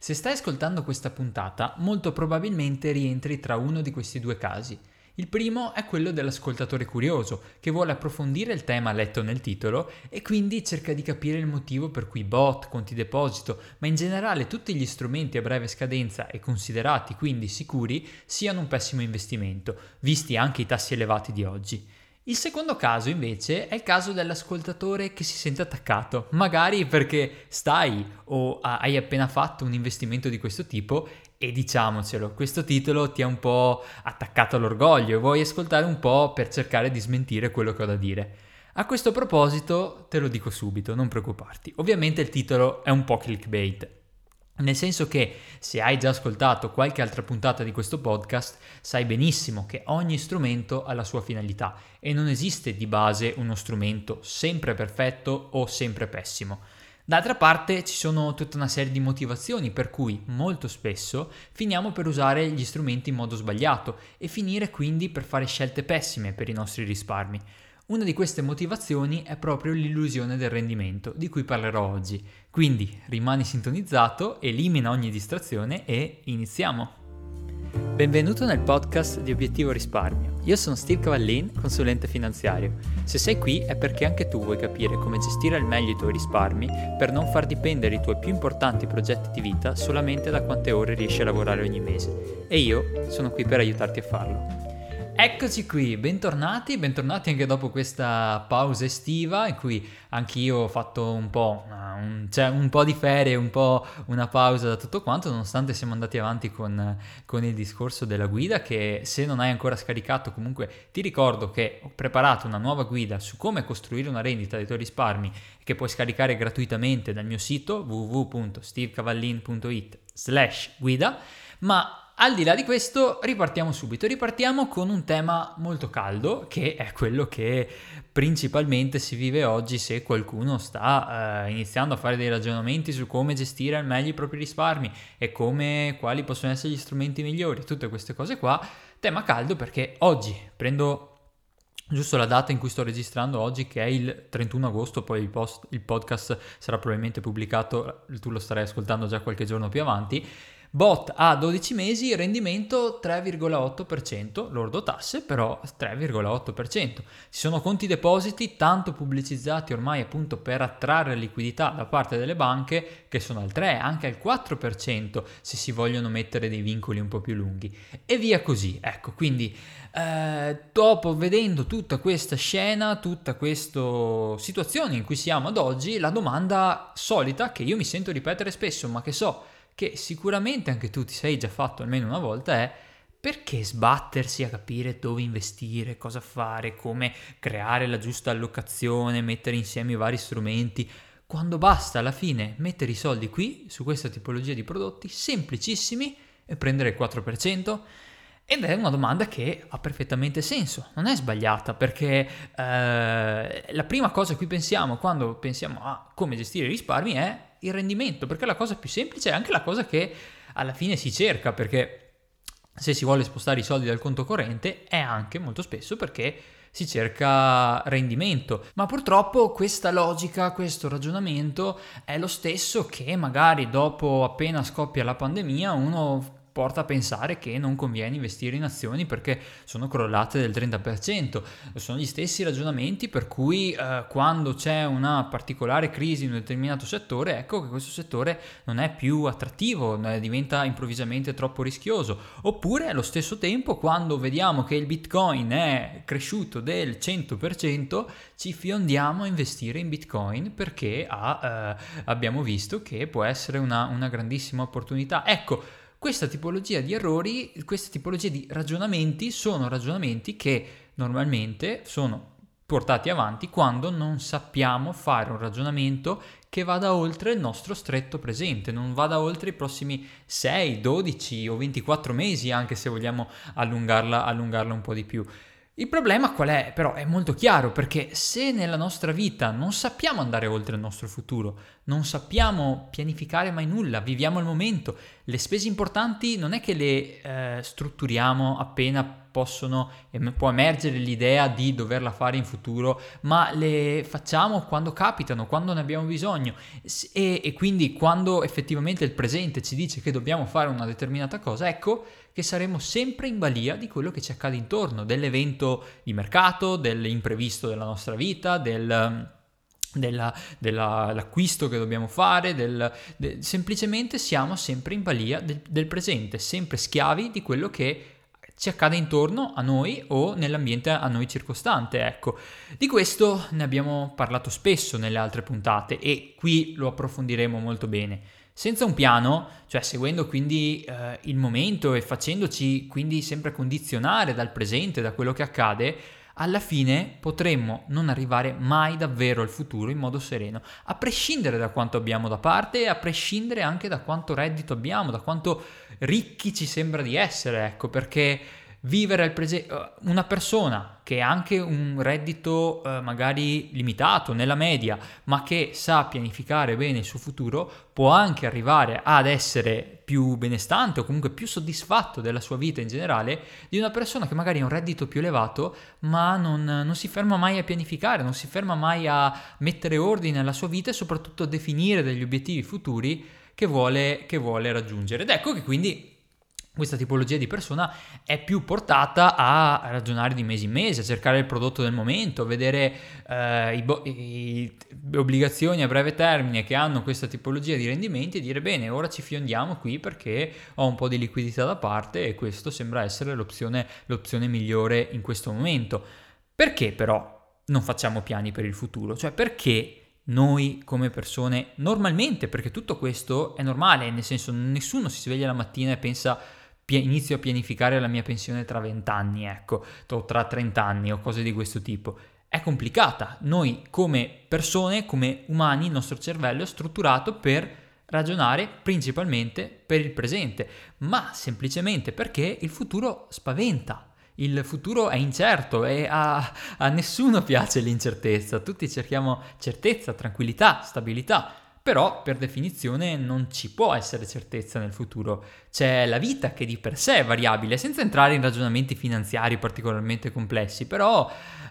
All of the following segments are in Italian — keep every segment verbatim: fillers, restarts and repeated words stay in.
Se stai ascoltando questa puntata, molto probabilmente rientri tra uno di questi due casi. Il primo è quello dell'ascoltatore curioso, che vuole approfondire il tema letto nel titolo e quindi cerca di capire il motivo per cui bot, conti deposito, ma in generale tutti gli strumenti a breve scadenza e considerati quindi sicuri siano un pessimo investimento, visti anche i tassi elevati di oggi. Il secondo caso invece è il caso dell'ascoltatore che si sente attaccato, magari perché stai o hai appena fatto un investimento di questo tipo e diciamocelo, questo titolo ti ha un po' attaccato all'orgoglio e vuoi ascoltare un po' per cercare di smentire quello che ho da dire. A questo proposito te lo dico subito, non preoccuparti. Ovviamente il titolo è un po' clickbait. Nel senso che se hai già ascoltato qualche altra puntata di questo podcast, sai benissimo che ogni strumento ha la sua finalità e non esiste di base uno strumento sempre perfetto o sempre pessimo. D'altra parte ci sono tutta una serie di motivazioni per cui molto spesso finiamo per usare gli strumenti in modo sbagliato e finire quindi per fare scelte pessime per i nostri risparmi. Una di queste motivazioni è proprio l'illusione del rendimento, di cui parlerò oggi. Quindi rimani sintonizzato, elimina ogni distrazione e iniziamo! Benvenuto nel podcast di Obiettivo Risparmio. Io sono Steve Cavallin, consulente finanziario. Se sei qui è perché anche tu vuoi capire come gestire al meglio i tuoi risparmi per non far dipendere i tuoi più importanti progetti di vita solamente da quante ore riesci a lavorare ogni mese. E io sono qui per aiutarti a farlo. Eccoci qui, bentornati, bentornati anche dopo questa pausa estiva in cui anch'io ho fatto un po', un, cioè un po' di ferie, un po' una pausa da tutto quanto, nonostante siamo andati avanti con, con il discorso della guida che se non hai ancora scaricato comunque ti ricordo che ho preparato una nuova guida su come costruire una rendita dei tuoi risparmi che puoi scaricare gratuitamente dal mio sito w w w punto stevecavallin punto it slash guida, ma al di là di questo ripartiamo subito, ripartiamo con un tema molto caldo che è quello che principalmente si vive oggi se qualcuno sta eh, iniziando a fare dei ragionamenti su come gestire al meglio i propri risparmi e come, quali possono essere gli strumenti migliori, tutte queste cose qua. Tema caldo perché oggi prendo giusto la data in cui sto registrando oggi che è il trentuno agosto, poi il, post, il podcast sarà probabilmente pubblicato, tu lo starai ascoltando già qualche giorno più avanti. Bot a dodici mesi, rendimento tre virgola otto per cento, lordo tasse però tre virgola otto per cento. Ci sono conti depositi tanto pubblicizzati ormai appunto per attrarre liquidità da parte delle banche che sono al tre, anche al quattro per cento se si vogliono mettere dei vincoli un po' più lunghi e via così. Ecco, quindi eh, dopo vedendo tutta questa scena, tutta questa situazione in cui siamo ad oggi, la domanda solita che io mi sento ripetere spesso ma che so che sicuramente anche tu ti sei già fatto almeno una volta è: perché sbattersi a capire dove investire, cosa fare, come creare la giusta allocazione, mettere insieme i vari strumenti, quando basta alla fine mettere i soldi qui, su questa tipologia di prodotti semplicissimi e prendere il quattro per cento? Ed è una domanda che ha perfettamente senso, non è sbagliata, perché eh, la prima cosa a cui pensiamo quando pensiamo a come gestire i risparmi è il rendimento, perché è la cosa più semplice e anche la cosa che alla fine si cerca, perché se si vuole spostare i soldi dal conto corrente è anche molto spesso perché si cerca rendimento, ma purtroppo questa logica, questo ragionamento è lo stesso che magari dopo appena scoppia la pandemia uno porta a pensare che non conviene investire in azioni perché sono crollate del trenta per cento. Sono gli stessi ragionamenti per cui eh, quando c'è una particolare crisi in un determinato settore, ecco che questo settore non è più attrattivo, diventa improvvisamente troppo rischioso. Oppure allo stesso tempo quando vediamo che il Bitcoin è cresciuto del cento per cento ci fiondiamo a investire in Bitcoin perché ha, eh, abbiamo visto che può essere una, una grandissima opportunità. Ecco, questa tipologia di errori, questa tipologia di ragionamenti sono ragionamenti che normalmente sono portati avanti quando non sappiamo fare un ragionamento che vada oltre il nostro stretto presente, non vada oltre i prossimi sei, dodici o ventiquattro mesi, anche se vogliamo allungarla, allungarla un po' di più. Il problema qual è? Però è molto chiaro, perché se nella nostra vita non sappiamo andare oltre il nostro futuro, non sappiamo pianificare mai nulla, viviamo il momento, le spese importanti non è che le eh, strutturiamo appena possono, può emergere l'idea di doverla fare in futuro, ma le facciamo quando capitano, quando ne abbiamo bisogno e, e quindi quando effettivamente il presente ci dice che dobbiamo fare una determinata cosa, ecco che saremo sempre in balia di quello che ci accade intorno, dell'evento di mercato, dell'imprevisto della nostra vita, del... Della, dell'acquisto che dobbiamo fare, del, de, semplicemente siamo sempre in balia del, del presente, sempre schiavi di quello che ci accade intorno a noi o nell'ambiente a noi circostante, ecco. Di questo ne abbiamo parlato spesso nelle altre puntate e qui lo approfondiremo molto bene. Senza un piano, cioè seguendo quindi eh, il momento e facendoci quindi sempre condizionare dal presente, da quello che accade, alla fine potremmo non arrivare mai davvero al futuro in modo sereno, a prescindere da quanto abbiamo da parte e a prescindere anche da quanto reddito abbiamo, da quanto ricchi ci sembra di essere, ecco, perché vivere al presente, una persona che ha anche un reddito eh, magari limitato nella media, ma che sa pianificare bene il suo futuro, può anche arrivare ad essere più benestante o comunque più soddisfatto della sua vita in generale di una persona che magari ha un reddito più elevato, ma non, non si ferma mai a pianificare, non si ferma mai a mettere ordine alla sua vita e soprattutto a definire degli obiettivi futuri che vuole, che vuole raggiungere. Ed ecco che quindi questa tipologia di persona è più portata a ragionare di mese in mese, a cercare il prodotto del momento, vedere eh, i bo- i, le obbligazioni a breve termine che hanno questa tipologia di rendimenti e dire bene, ora ci fiondiamo qui perché ho un po' di liquidità da parte e questo sembra essere l'opzione, l'opzione migliore in questo momento. Perché però non facciamo piani per il futuro? Cioè perché noi come persone normalmente, perché tutto questo è normale, nel senso nessuno si sveglia la mattina e pensa inizio a pianificare la mia pensione tra venti anni, ecco, o tra trenta anni o cose di questo tipo. È complicata. Noi come persone, come umani, il nostro cervello è strutturato per ragionare principalmente per il presente, ma semplicemente perché il futuro spaventa. Il futuro è incerto e a, a nessuno piace l'incertezza. Tutti cerchiamo certezza, tranquillità, stabilità. Però per definizione non ci può essere certezza nel futuro, c'è la vita che di per sé è variabile, senza entrare in ragionamenti finanziari particolarmente complessi, però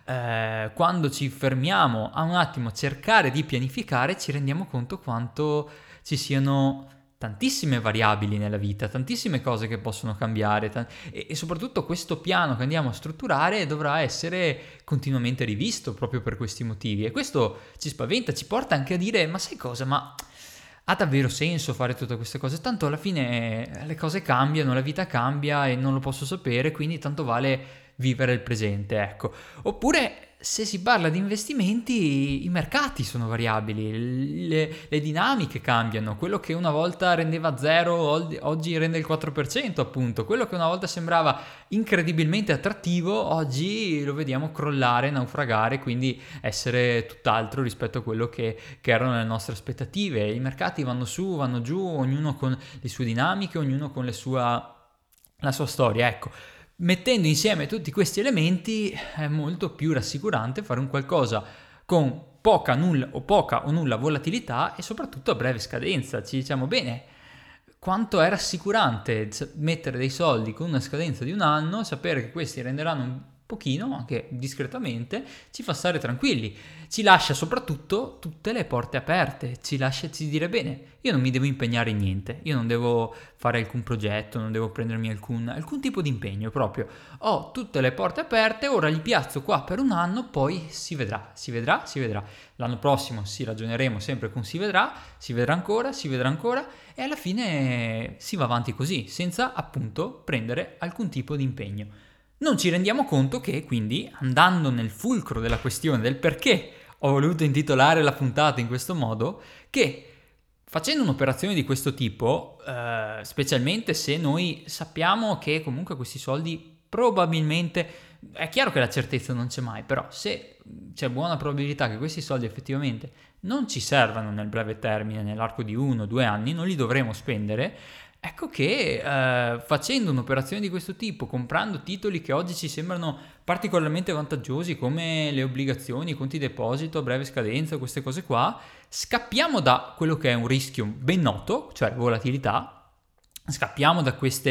eh, quando ci fermiamo a un attimo a cercare di pianificare ci rendiamo conto quanto ci siano tantissime variabili nella vita, tantissime cose che possono cambiare t- e, e soprattutto questo piano che andiamo a strutturare dovrà essere continuamente rivisto proprio per questi motivi e questo ci spaventa, ci porta anche a dire ma sai cosa, ma ha davvero senso fare tutte queste cose? Tanto alla fine le cose cambiano, la vita cambia e non lo posso sapere, quindi tanto vale vivere il presente, ecco. Oppure se si parla di investimenti, i mercati sono variabili, le, le dinamiche cambiano, quello che una volta rendeva zero oggi rende il quattro per cento appunto, quello che una volta sembrava incredibilmente attrattivo oggi lo vediamo crollare, naufragare, quindi essere tutt'altro rispetto a quello che, che erano le nostre aspettative. I mercati vanno su, vanno giù, ognuno con le sue dinamiche, ognuno con le sua, la sua storia, ecco. Mettendo insieme tutti questi elementi è molto più rassicurante fare un qualcosa con poca, nulla o poca o nulla volatilità e soprattutto a breve scadenza. Ci diciamo bene, quanto è rassicurante mettere dei soldi con una scadenza di un anno, sapere che questi renderanno un pochino, anche discretamente, ci fa stare tranquilli, ci lascia soprattutto tutte le porte aperte, ci lascia ci dire bene, io non mi devo impegnare in niente, io non devo fare alcun progetto, non devo prendermi alcun, alcun tipo di impegno proprio, ho tutte le porte aperte, ora li piazzo qua per un anno, poi si vedrà, si vedrà, si vedrà, l'anno prossimo si ragioneremo sempre con si vedrà, si vedrà ancora, si vedrà ancora e alla fine si va avanti così, senza appunto prendere alcun tipo di impegno. Non ci rendiamo conto che quindi, andando nel fulcro della questione del perché ho voluto intitolare la puntata in questo modo, che facendo un'operazione di questo tipo, eh, specialmente se noi sappiamo che comunque questi soldi probabilmente, è chiaro che la certezza non c'è mai, però se c'è buona probabilità che questi soldi effettivamente non ci servano nel breve termine, nell'arco di uno o due anni, non li dovremo spendere. Ecco che eh, facendo un'operazione di questo tipo, comprando titoli che oggi ci sembrano particolarmente vantaggiosi come le obbligazioni, i conti deposito a breve scadenza, queste cose qua, scappiamo da quello che è un rischio ben noto, cioè volatilità, scappiamo da queste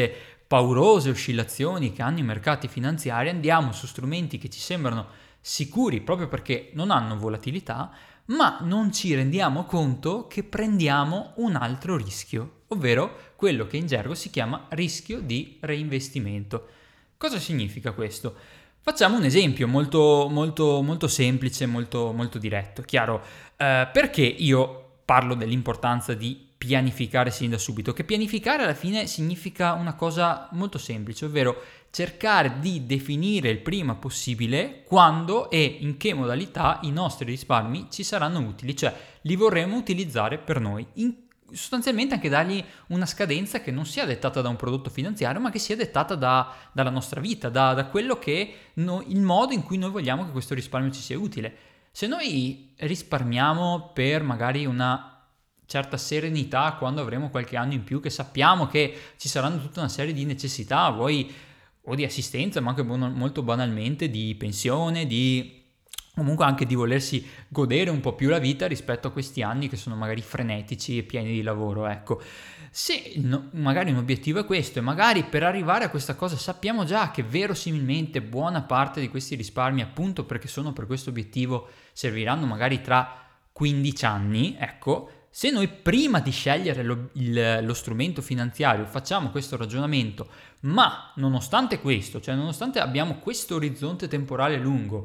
paurose oscillazioni che hanno i mercati finanziari, andiamo su strumenti che ci sembrano sicuri proprio perché non hanno volatilità, ma non ci rendiamo conto che prendiamo un altro rischio, ovvero quello che in gergo si chiama rischio di reinvestimento. Cosa significa questo? Facciamo un esempio molto, molto, molto semplice, molto, molto diretto. Chiaro, eh, perché io parlo dell'importanza di pianificare sin da subito? Che pianificare alla fine significa una cosa molto semplice, ovvero cercare di definire il prima possibile quando e in che modalità i nostri risparmi ci saranno utili, cioè li vorremmo utilizzare per noi. In, sostanzialmente anche dargli una scadenza che non sia dettata da un prodotto finanziario, ma che sia dettata da, dalla nostra vita, da, da quello che no, il modo in cui noi vogliamo che questo risparmio ci sia utile. Se noi risparmiamo per magari una certa serenità quando avremo qualche anno in più, che sappiamo che ci saranno tutta una serie di necessità, vuoi o di assistenza, ma anche molto banalmente di pensione, di comunque anche di volersi godere un po' più la vita rispetto a questi anni che sono magari frenetici e pieni di lavoro, ecco. Se no, magari un obiettivo è questo e magari per arrivare a questa cosa sappiamo già che verosimilmente buona parte di questi risparmi, appunto perché sono per questo obiettivo, serviranno magari tra quindici anni, ecco. Se noi prima di scegliere lo, il, lo strumento finanziario facciamo questo ragionamento, ma nonostante questo, cioè nonostante abbiamo questo orizzonte temporale lungo,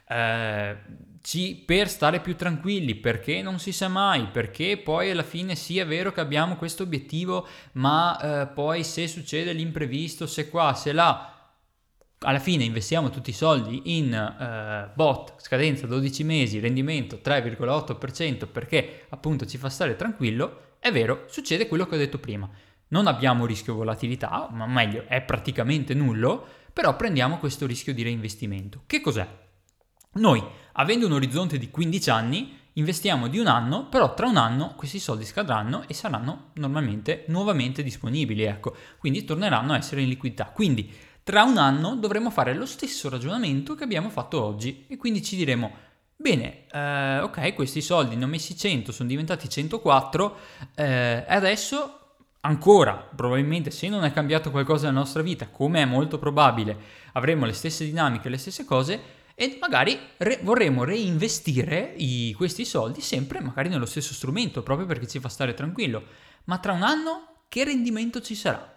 eh, ci, per stare più tranquilli, perché non si sa mai, perché poi alla fine sì è vero che abbiamo questo obiettivo, ma eh, poi se succede l'imprevisto, se qua, se là, alla fine investiamo tutti i soldi in uh, bot, scadenza dodici mesi, rendimento tre virgola otto per cento perché appunto ci fa stare tranquillo, è vero, succede quello che ho detto prima. Non abbiamo rischio volatilità, ma meglio, è praticamente nullo, però prendiamo questo rischio di reinvestimento. Che cos'è? Noi, avendo un orizzonte di quindici anni, investiamo di un anno, però tra un anno questi soldi scadranno e saranno normalmente nuovamente disponibili, ecco, quindi torneranno a essere in liquidità. Quindi tra un anno dovremo fare lo stesso ragionamento che abbiamo fatto oggi e quindi ci diremo, bene, eh, ok, questi soldi ne ho messi cento, sono diventati centoquattro e eh, adesso ancora, probabilmente se non è cambiato qualcosa nella nostra vita, come è molto probabile, avremo le stesse dinamiche, le stesse cose e magari re- vorremmo reinvestire i, questi soldi sempre magari nello stesso strumento, proprio perché ci fa stare tranquillo. Ma tra un anno che rendimento ci sarà?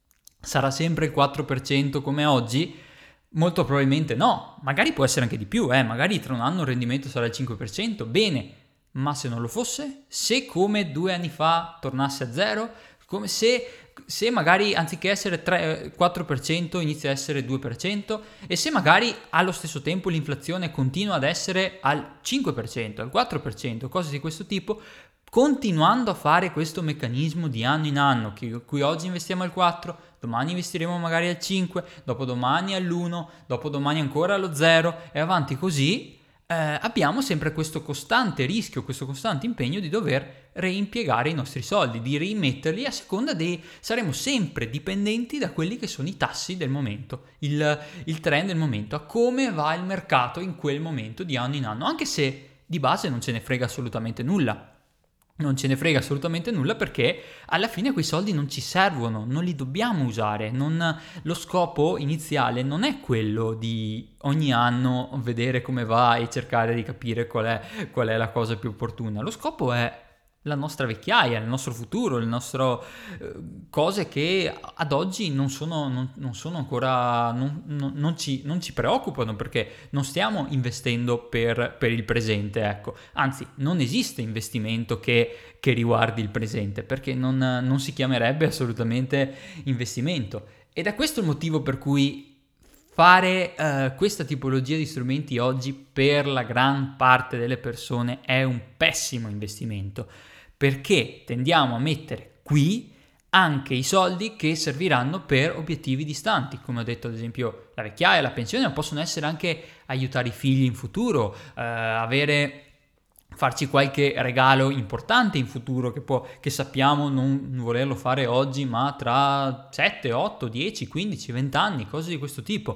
Sarà sempre il quattro per cento come oggi? Molto probabilmente no, magari può essere anche di più, eh? Magari tra un anno il rendimento sarà il cinque per cento, bene, ma se non lo fosse? Se come due anni fa tornasse a zero? Come se, se magari anziché essere tre, quattro per cento inizia a essere due per cento? E se magari allo stesso tempo l'inflazione continua ad essere al cinque per cento, al quattro per cento, cose di questo tipo, continuando a fare questo meccanismo di anno in anno, che qui oggi investiamo al quattro, domani investiremo magari al cinque, dopodomani all'uno, dopodomani ancora allo zero e avanti così, eh, abbiamo sempre questo costante rischio, questo costante impegno di dover reimpiegare i nostri soldi, di rimetterli a seconda dei... saremo sempre dipendenti da quelli che sono i tassi del momento, il, il trend del momento, a come va il mercato in quel momento di anno in anno, anche se di base non ce ne frega assolutamente nulla. Non ce ne frega assolutamente nulla perché alla fine quei soldi non ci servono, non li dobbiamo usare, non, lo scopo iniziale non è quello di ogni anno vedere come va e cercare di capire qual è, qual è la cosa più opportuna, lo scopo è la nostra vecchiaia, il nostro futuro, le nostre eh, cose che ad oggi non sono, non, non sono ancora, non, non, non, ci, non ci preoccupano perché non stiamo investendo per, per il presente, ecco. Anzi, non esiste investimento che, che riguardi il presente perché non, non si chiamerebbe assolutamente investimento. Ed è questo il motivo per cui fare uh, questa tipologia di strumenti oggi per la gran parte delle persone è un pessimo investimento, perché tendiamo a mettere qui anche i soldi che serviranno per obiettivi distanti, come ho detto ad esempio la vecchiaia, la pensione, ma possono essere anche aiutare i figli in futuro, uh, avere... farci qualche regalo importante in futuro che, può, che sappiamo non volerlo fare oggi ma tra sette, otto, dieci, quindici, venti anni, cose di questo tipo.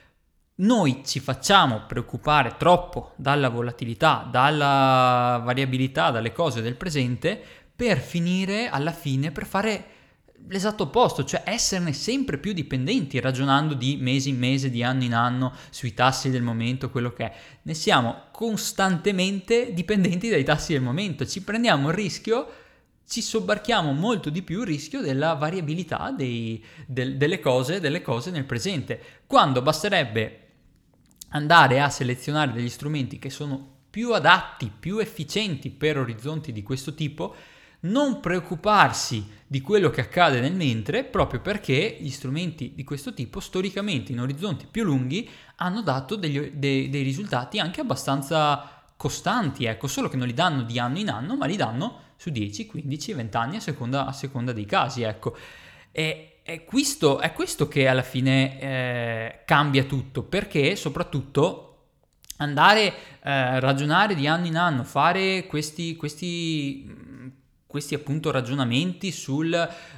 Noi ci facciamo preoccupare troppo dalla volatilità, dalla variabilità, dalle cose del presente per finire alla fine, per fare l'esatto opposto, cioè esserne sempre più dipendenti, ragionando di mese in mese, di anno in anno, sui tassi del momento, quello che è. Ne siamo costantemente dipendenti dai tassi del momento, ci prendiamo il rischio, ci sobbarchiamo molto di più il rischio della variabilità dei, del, delle cose, delle cose nel presente, quando basterebbe andare a selezionare degli strumenti che sono più adatti, più efficienti per orizzonti di questo tipo, non preoccuparsi di quello che accade nel mentre, proprio perché gli strumenti di questo tipo storicamente in orizzonti più lunghi hanno dato degli, dei, dei risultati anche abbastanza costanti, ecco, solo che non li danno di anno in anno, ma li danno su dieci, quindici, venti anni a seconda, a seconda dei casi, ecco. E è questo, è questo che alla fine eh, cambia tutto, perché soprattutto andare a eh, ragionare di anno in anno, fare questi, questi questi appunto ragionamenti sul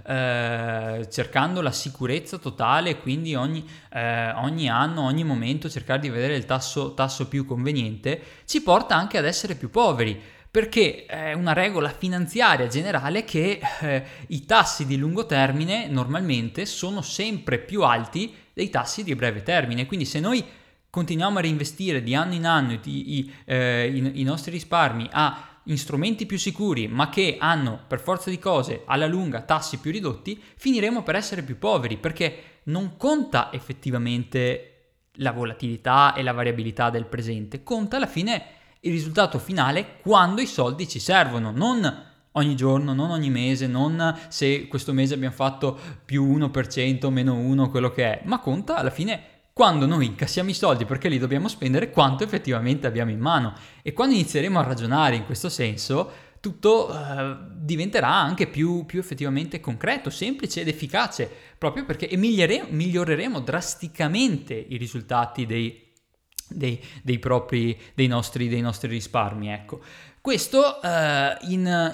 eh, cercando la sicurezza totale, quindi ogni, eh, ogni anno, ogni momento cercare di vedere il tasso, tasso più conveniente, ci porta anche ad essere più poveri, perché è una regola finanziaria generale che eh, i tassi di lungo termine normalmente sono sempre più alti dei tassi di breve termine, quindi se noi continuiamo a reinvestire di anno in anno i, i, eh, i, i nostri risparmi a in strumenti più sicuri, ma che hanno per forza di cose alla lunga tassi più ridotti, finiremo per essere più poveri, perché non conta effettivamente la volatilità e la variabilità del presente, conta alla fine il risultato finale quando i soldi ci servono, non ogni giorno, non ogni mese, non se questo mese abbiamo fatto più uno per cento, meno uno, quello che è, ma conta alla fine quando noi incassiamo i soldi perché li dobbiamo spendere, quanto effettivamente abbiamo in mano. E quando inizieremo a ragionare in questo senso, tutto uh, diventerà anche più, più effettivamente concreto, semplice ed efficace, proprio perché migliore, miglioreremo drasticamente i risultati dei, dei, dei propri, dei nostri, dei nostri risparmi. Ecco. Questo uh, in,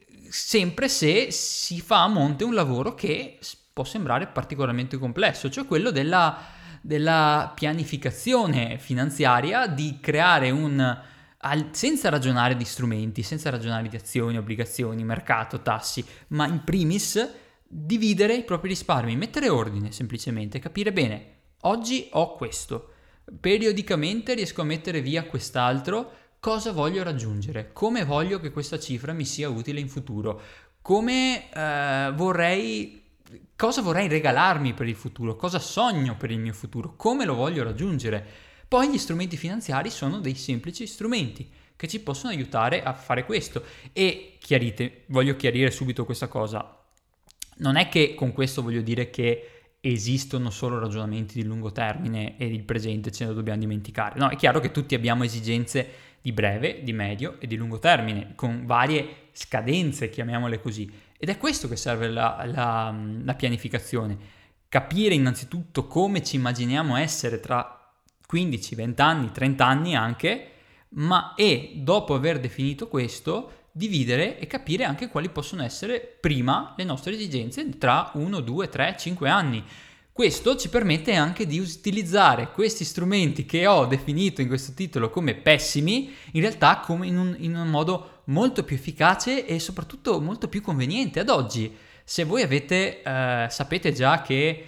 sempre se si fa a monte un lavoro che può sembrare particolarmente complesso, cioè quello della della pianificazione finanziaria, di creare un, senza ragionare di strumenti, senza ragionare di azioni, obbligazioni, mercato, tassi, ma in primis dividere i propri risparmi, mettere ordine semplicemente, capire bene, oggi ho questo, periodicamente riesco a mettere via quest'altro, cosa voglio raggiungere, come voglio che questa cifra mi sia utile in futuro, come eh, vorrei... Cosa vorrei regalarmi per il futuro? Cosa sogno per il mio futuro? Come lo voglio raggiungere? Poi gli strumenti finanziari sono dei semplici strumenti che ci possono aiutare a fare questo. E chiarite, voglio chiarire subito questa cosa. Non è che con questo voglio dire che esistono solo ragionamenti di lungo termine e il presente ce ne dobbiamo dimenticare. No, è chiaro che tutti abbiamo esigenze di breve, di medio e di lungo termine, con varie scadenze, chiamiamole così. Ed è questo che serve la, la, la pianificazione. Capire innanzitutto come ci immaginiamo essere tra quindici, venti anni, trenta anni anche, ma e dopo aver definito questo, dividere e capire anche quali possono essere prima le nostre esigenze tra uno, due, tre, cinque anni. Questo ci permette anche di utilizzare questi strumenti che ho definito in questo titolo come pessimi, in realtà come in un, in un modo molto più efficace e soprattutto molto più conveniente. Ad oggi, se voi avete, eh, sapete già che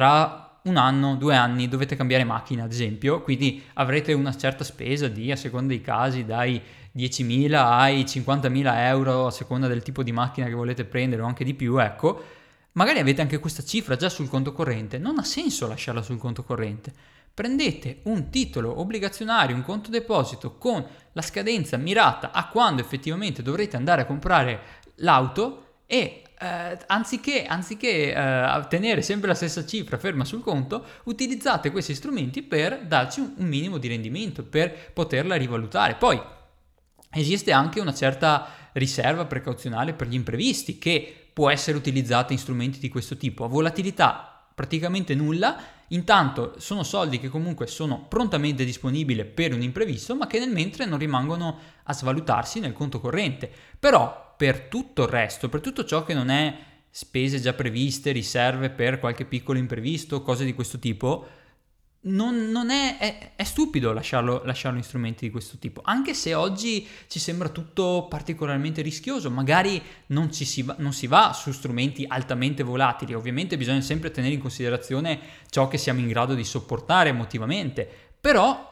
tra un anno, due anni dovete cambiare macchina, ad esempio, quindi avrete una certa spesa di, a seconda dei casi, dai diecimila ai cinquantamila euro, a seconda del tipo di macchina che volete prendere o anche di più, ecco. Magari avete anche questa cifra già sul conto corrente, non ha senso lasciarla sul conto corrente. Prendete un titolo obbligazionario, un conto deposito con la scadenza mirata a quando effettivamente dovrete andare a comprare l'auto e eh, anziché, anziché eh, tenere sempre la stessa cifra ferma sul conto, utilizzate questi strumenti per darci un, un minimo di rendimento, per poterla rivalutare. Poi esiste anche una certa riserva precauzionale per gli imprevisti che può essere utilizzata in strumenti di questo tipo. A volatilità praticamente nulla, intanto sono soldi che comunque sono prontamente disponibili per un imprevisto, ma che nel mentre non rimangono a svalutarsi nel conto corrente. Però per tutto il resto, per tutto ciò che non è spese già previste, riserve per qualche piccolo imprevisto, cose di questo tipo, non, non è, è, è stupido lasciarlo, lasciarlo in strumenti di questo tipo, anche se oggi ci sembra tutto particolarmente rischioso, magari non, ci si va, non si va su strumenti altamente volatili, ovviamente bisogna sempre tenere in considerazione ciò che siamo in grado di sopportare emotivamente, però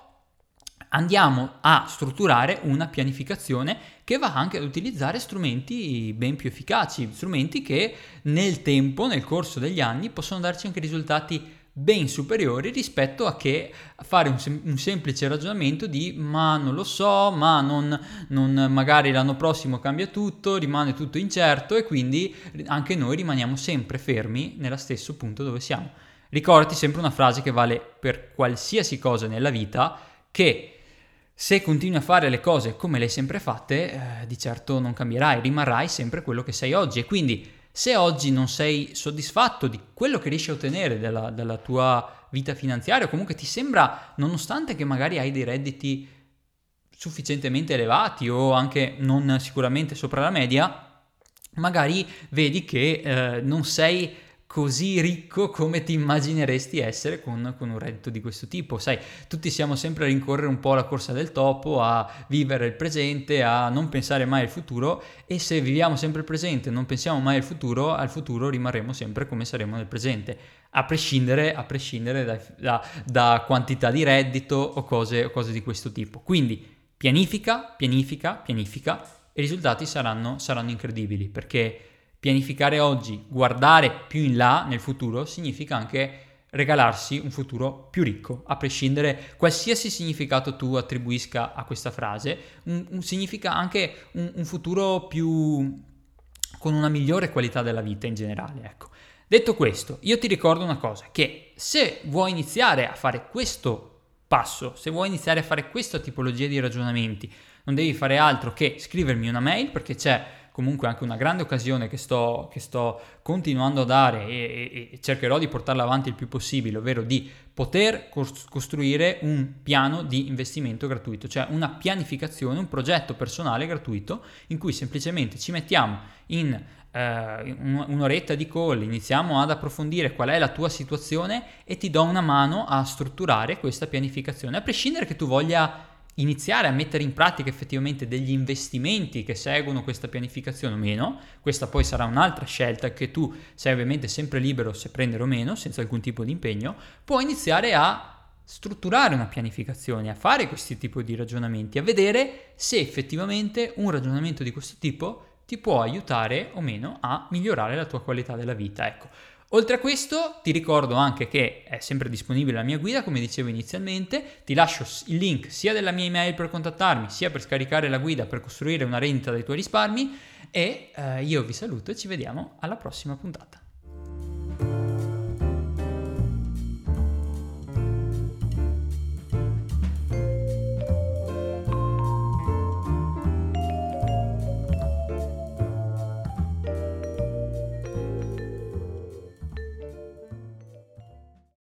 andiamo a strutturare una pianificazione che va anche ad utilizzare strumenti ben più efficaci, strumenti che nel tempo, nel corso degli anni, possono darci anche risultati ben superiori rispetto a che fare un, sem- un semplice ragionamento di ma non lo so, ma non, non magari l'anno prossimo cambia tutto, rimane tutto incerto e quindi anche noi rimaniamo sempre fermi nello stesso punto dove siamo. Ricordati sempre una frase che vale per qualsiasi cosa nella vita, che se continui a fare le cose come le hai sempre fatte, eh, di certo non cambierai, rimarrai sempre quello che sei oggi. E quindi se oggi non sei soddisfatto di quello che riesci a ottenere dalla, dalla tua vita finanziaria, o comunque ti sembra, nonostante che magari hai dei redditi sufficientemente elevati o anche non sicuramente sopra la media, magari vedi che eh, non sei così ricco come ti immagineresti essere con, con un reddito di questo tipo. Sai, tutti siamo sempre a rincorrere un po' la corsa del topo, a vivere il presente, a non pensare mai al futuro, e se viviamo sempre il presente e non pensiamo mai al futuro, al futuro rimarremo sempre come saremo nel presente, a prescindere, a prescindere da, da, da quantità di reddito o cose, o cose di questo tipo. Quindi pianifica, pianifica, pianifica e i risultati saranno, saranno incredibili, perché pianificare oggi, guardare più in là nel futuro, significa anche regalarsi un futuro più ricco, a prescindere qualsiasi significato tu attribuisca a questa frase, un, un, significa anche un, un futuro più con una migliore qualità della vita in generale, ecco. Detto questo, io ti ricordo una cosa, che se vuoi iniziare a fare questo passo, se vuoi iniziare a fare questa tipologia di ragionamenti, non devi fare altro che scrivermi una mail, perché c'è comunque anche una grande occasione che sto, che sto continuando a dare e, e cercherò di portarla avanti il più possibile, ovvero di poter costruire un piano di investimento gratuito, cioè una pianificazione, un progetto personale gratuito in cui semplicemente ci mettiamo in eh, un'oretta di call, iniziamo ad approfondire qual è la tua situazione e ti do una mano a strutturare questa pianificazione, a prescindere che tu voglia iniziare a mettere in pratica effettivamente degli investimenti che seguono questa pianificazione o meno. Questa poi sarà un'altra scelta che tu sei ovviamente sempre libero se prendere o meno, senza alcun tipo di impegno. Puoi iniziare a strutturare una pianificazione, a fare questi tipi di ragionamenti, a vedere se effettivamente un ragionamento di questo tipo ti può aiutare o meno a migliorare la tua qualità della vita. Ecco. Oltre a questo ti ricordo anche che è sempre disponibile la mia guida, come dicevo inizialmente, ti lascio il link sia della mia email per contattarmi, sia per scaricare la guida per costruire una rendita dai tuoi risparmi e eh, io vi saluto e ci vediamo alla prossima puntata.